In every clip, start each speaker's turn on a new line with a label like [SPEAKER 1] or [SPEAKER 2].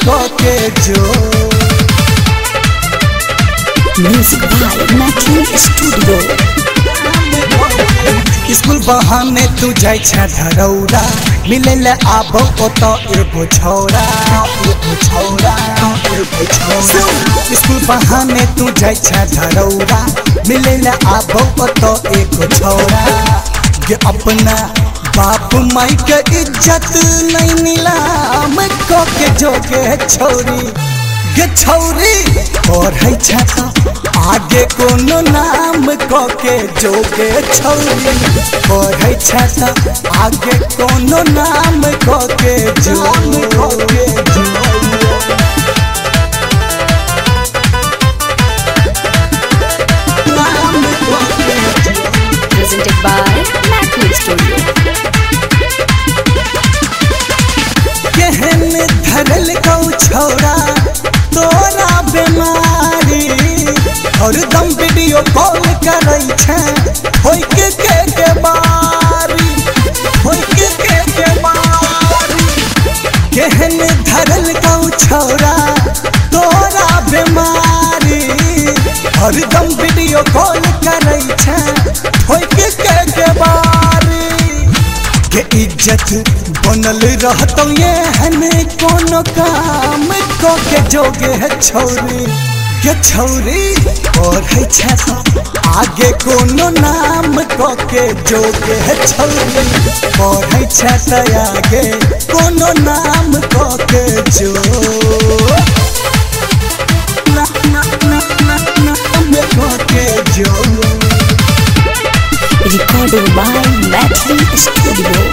[SPEAKER 1] को के जो
[SPEAKER 2] music by Maithili studio.
[SPEAKER 1] School बहाने तू जाय छ धरौरा मिले ले आबो ओतो एगो छौरा स्कूल बहाने तू जाय छ धरौरा मिले ले आबो ओतो एगो छौरा ये अपना बाप माई के इज्जत नहीं नीलाम को के जोगे छौरी गे छौरी और है छता आगे कोनो नाम को के जोगे छौरी और है छता आगे कोनो नाम को के जोगे
[SPEAKER 2] Presented by मैथिली स्टूडियो।
[SPEAKER 1] केहन धरल कौ छौरा तोरा बीमारी और दम वीडियो कॉल करै छै होय के बारी केहन धरल कौ छौरा तोरा बीमारी और दम वीडियो कॉल करै छै होय के बारी के इज्जत बनल रहतौ ये हने कोनो काम को के जोगे है छौरी के छौरी और है छता आगे कोनो नाम को के जोगे है छौरी और है छता आगे कोनो नाम को के जो
[SPEAKER 2] Recorded by मैथिली स्टूडियो।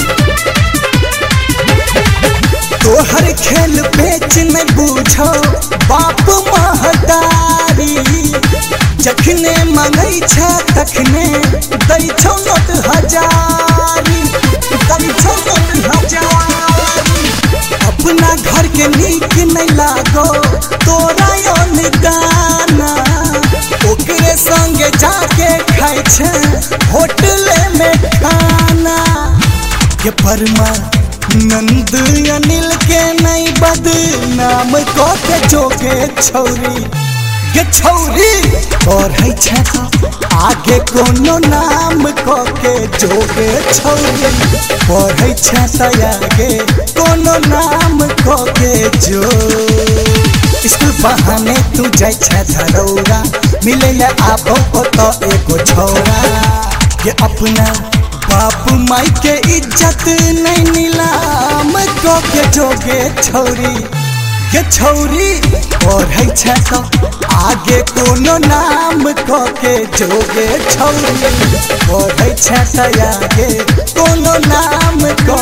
[SPEAKER 1] तोहर खेल बेच नहीं बूझो बाप महतारी जखने मंगै छ तखने दै छौ नोट हजारी अपना घर के नीक नहीं लागो तोरा योन गाना ओकरे संगे जाके खाइ छ होटल में खाना ये परमा नंद अनिल के नहीं बदनाम को के जोगे छौरी गे छौरी और है छता आगे कोनो नाम को के जोगे छौरी और है छता आगे कोनो नाम को के जो स्कूल बहाने तू जाय छ धरौरा मिले ले आबो ओतो एगो छौरा ये अपना बाप माई के इज्जत नहीं नीलाम को के जोगे छौरी ये छौरी और है छता आगे कोनो नाम को के जोगे छौरी और है छता आगे कोनो नाम को